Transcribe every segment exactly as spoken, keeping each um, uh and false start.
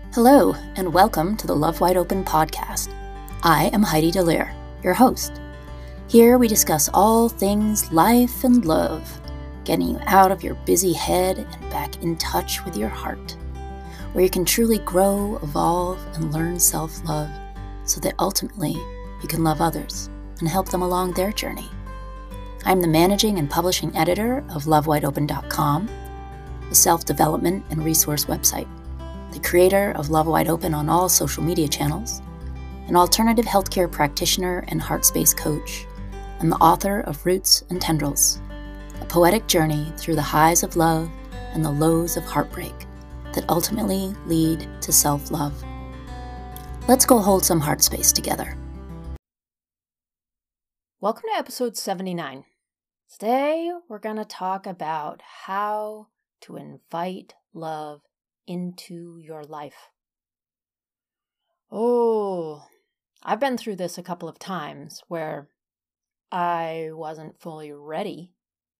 Hello, and welcome to the Love Wide Open podcast. I am Heidi Delir, your host. Here we discuss all things life and love, getting you out of your busy head and back in touch with your heart, where you can truly grow, evolve, and learn self-love so that ultimately you can love others and help them along their journey. I'm the managing and publishing editor of love wide open dot com, a self-development and resource website, the creator of Love Wide Open on all social media channels, an alternative healthcare practitioner and heart space coach, and the author of Roots and Tendrils, a poetic journey through the highs of love and the lows of heartbreak that ultimately lead to self-love. Let's go hold some heart space together. Welcome to episode seventy-nine. Today, we're going to talk about how to invite love into your life. Oh, I've been through this a couple of times where I wasn't fully ready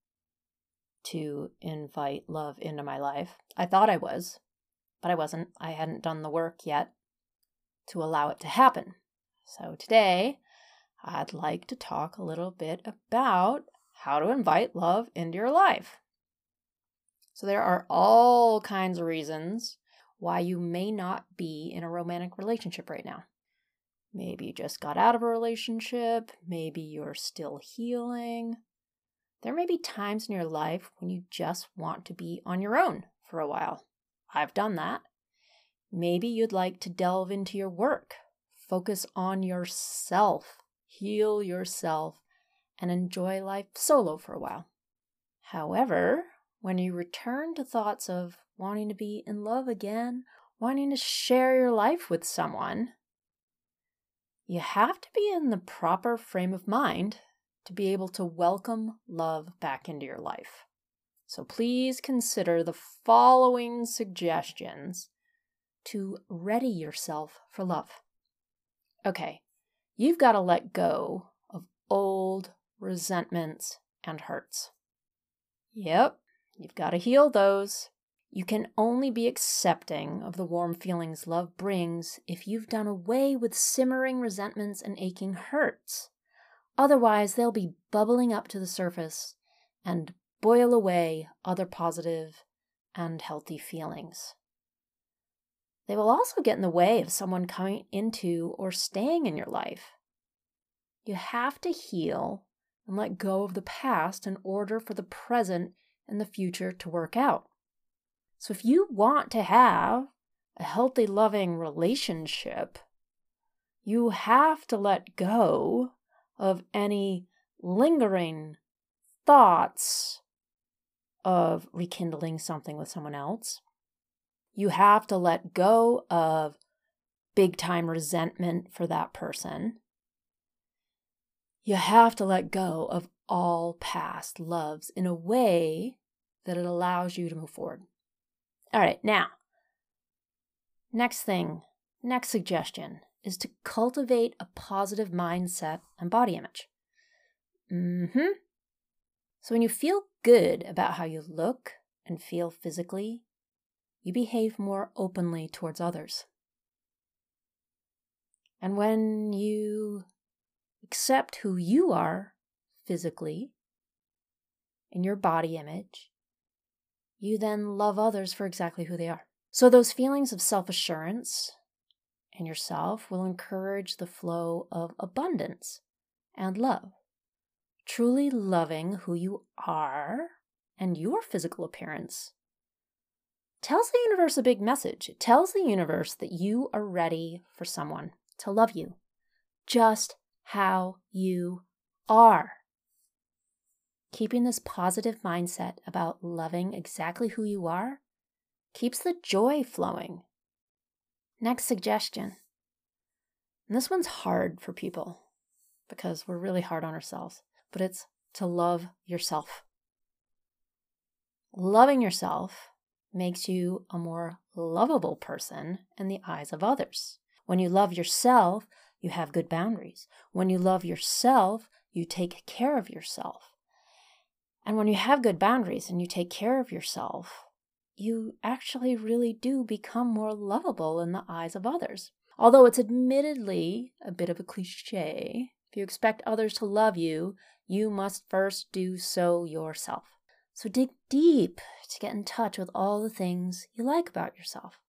to invite love into my life. I thought I was, but I wasn't. I hadn't done the work yet to allow it to happen. So today, I'd like to talk a little bit about how to invite love into your life. So there are all kinds of reasons why you may not be in a romantic relationship right now. Maybe you just got out of a relationship. Maybe you're still healing. There may be times in your life when you just want to be on your own for a while. I've done that. Maybe you'd like to delve into your work, focus on yourself, heal yourself, and enjoy life solo for a while. However, when you return to thoughts of wanting to be in love again, wanting to share your life with someone, you have to be in the proper frame of mind to be able to welcome love back into your life. So please consider the following suggestions to ready yourself for love. Okay, you've got to let go of old resentments and hurts. Yep. You've got to heal those. You can only be accepting of the warm feelings love brings if you've done away with simmering resentments and aching hurts. Otherwise, they'll be bubbling up to the surface and boil away other positive and healthy feelings. They will also get in the way of someone coming into or staying in your life. You have to heal and let go of the past in order for the present and the future to work out. So if you want to have a healthy, loving relationship, you have to let go of any lingering thoughts of rekindling something with someone else. You have to let go of big-time resentment for that person. You have to let go of all past loves in a way that it allows you to move forward. All right, now, next thing, next suggestion is to cultivate a positive mindset and body image. Mm-hmm. So when you feel good about how you look and feel physically, you behave more openly towards others. And when you accept who you are physically, in your body image, you then love others for exactly who they are. So those feelings of self-assurance in yourself will encourage the flow of abundance and love. Truly loving who you are and your physical appearance tells the universe a big message. It tells the universe that you are ready for someone to love you just how you are. Keeping this positive mindset about loving exactly who you are keeps the joy flowing. Next suggestion. And this one's hard for people because we're really hard on ourselves, but it's to love yourself. Loving yourself makes you a more lovable person in the eyes of others. When you love yourself, you have good boundaries. When you love yourself, you take care of yourself. And when you have good boundaries and you take care of yourself, you actually really do become more lovable in the eyes of others. Although it's admittedly a bit of a cliche, if you expect others to love you, you must first do so yourself. So dig deep to get in touch with all the things you like about yourself.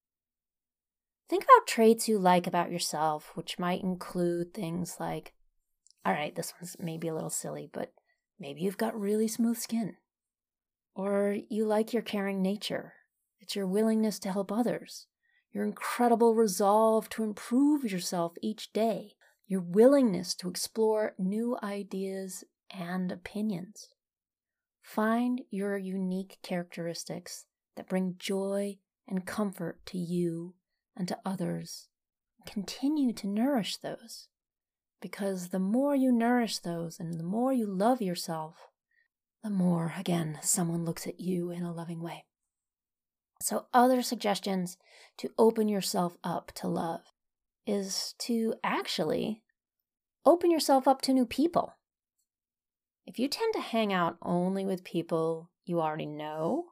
Think about traits you like about yourself, which might include things like, all right, this one's maybe a little silly, but maybe you've got really smooth skin. Or you like your caring nature. It's your willingness to help others. Your incredible resolve to improve yourself each day. Your willingness to explore new ideas and opinions. Find your unique characteristics that bring joy and comfort to you and to others. Continue to nourish those, because the more you nourish those and the more you love yourself, the more, again, someone looks at you in a loving way. So other suggestions to open yourself up to love is to actually open yourself up to new people. If you tend to hang out only with people you already know,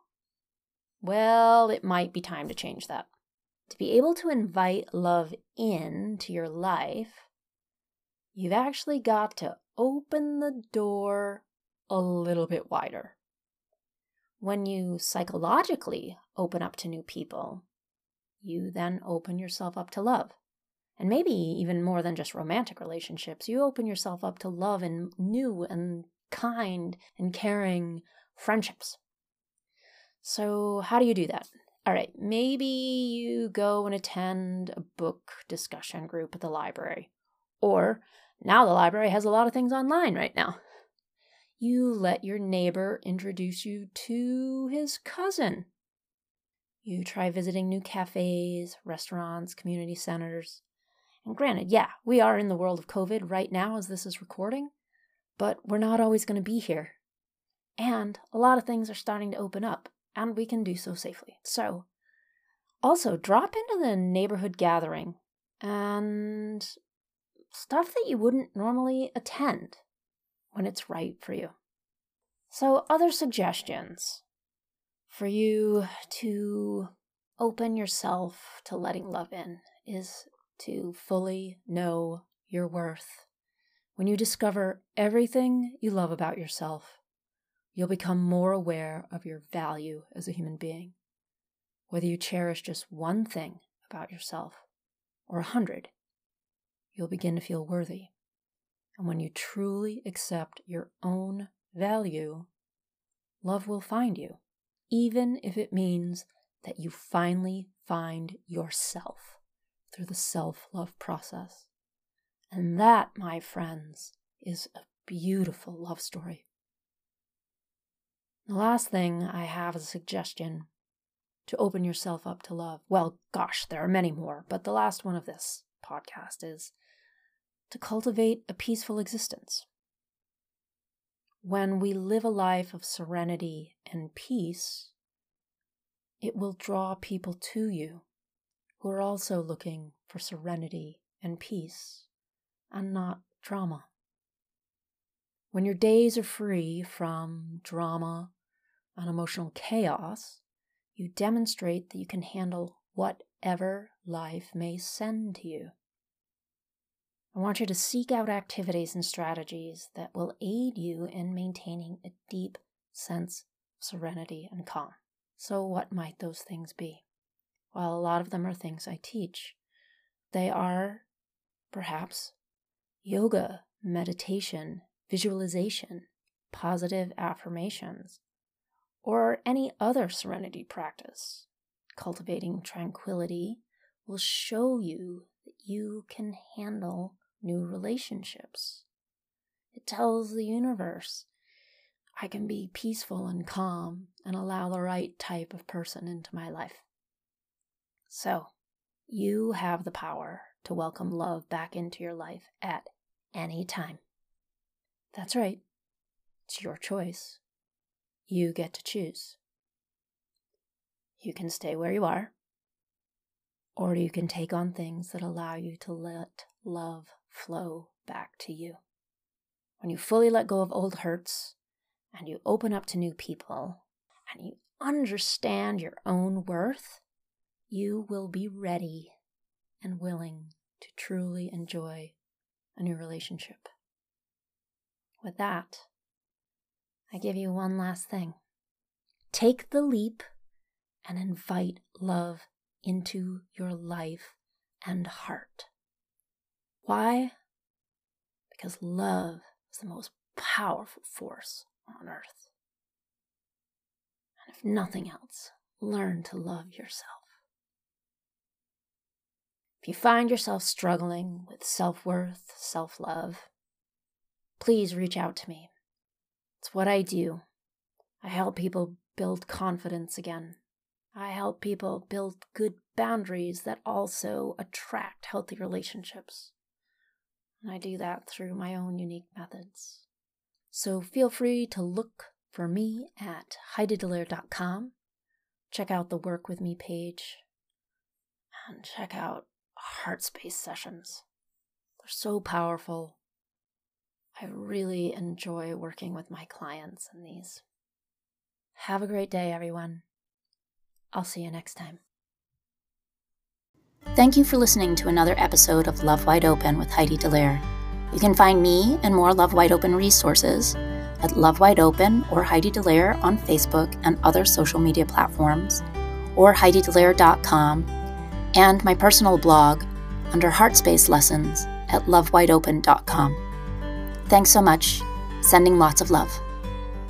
well, it might be time to change that. To be able to invite love into your life, you've actually got to open the door a little bit wider. When you psychologically open up to new people, you then open yourself up to love. And maybe even more than just romantic relationships, you open yourself up to love in new and kind and caring friendships. So how do you do that? All right, maybe you go and attend a book discussion group at the library. Or now the library has a lot of things online right now. You let your neighbor introduce you to his cousin. You try visiting new cafes, restaurants, community centers. And granted, yeah, we are in the world of COVID right now as this is recording, but we're not always going to be here. And a lot of things are starting to open up, and we can do so safely. So, also drop into the neighborhood gathering and stuff that you wouldn't normally attend when it's right for you. So, other suggestions for you to open yourself to letting love in is to fully know your worth. When you discover everything you love about yourself, you'll become more aware of your value as a human being. Whether you cherish just one thing about yourself or a hundred, you'll begin to feel worthy. And when you truly accept your own value, love will find you, even if it means that you finally find yourself through the self-love process. And that, my friends, is a beautiful love story. The last thing I have is a suggestion to open yourself up to love. Well, gosh, there are many more, but the last one of this podcast is to cultivate a peaceful existence. When we live a life of serenity and peace, it will draw people to you who are also looking for serenity and peace and not drama. When your days are free from drama and emotional chaos, you demonstrate that you can handle whatever life may send to you. I want you to seek out activities and strategies that will aid you in maintaining a deep sense of serenity and calm. So what might those things be? Well, a lot of them are things I teach. They are, perhaps, yoga, meditation, visualization, positive affirmations, or any other serenity practice. Cultivating tranquility will show you that you can handle new relationships. It tells the universe, I can be peaceful and calm and allow the right type of person into my life. So, you have the power to welcome love back into your life at any time. That's right. It's your choice. You get to choose. You can stay where you are, or you can take on things that allow you to let love flow back to you. When you fully let go of old hurts and you open up to new people, and you understand your own worth, you will be ready and willing to truly enjoy a new relationship. With that, I give you one last thing. Take the leap and invite love into your life and heart. Why? Because love is the most powerful force on earth. And if nothing else, learn to love yourself. If you find yourself struggling with self-worth, self-love, please reach out to me. It's what I do. I help people build confidence again. I help people build good boundaries that also attract healthy relationships. And I do that through my own unique methods. So feel free to look for me at heidi dallaire dot com. Check out the Work With Me page. And check out Heartspace sessions. They're so powerful. I really enjoy working with my clients in these. Have a great day, everyone. I'll see you next time. Thank you for listening to another episode of Love Wide Open with Heidi Dallaire. You can find me and more Love Wide Open resources at Love Wide Open or Heidi Dallaire on Facebook and other social media platforms, or heidi dallaire dot com, and my personal blog under Heartspace Lessons at love wide open dot com. Thanks so much. Sending lots of love.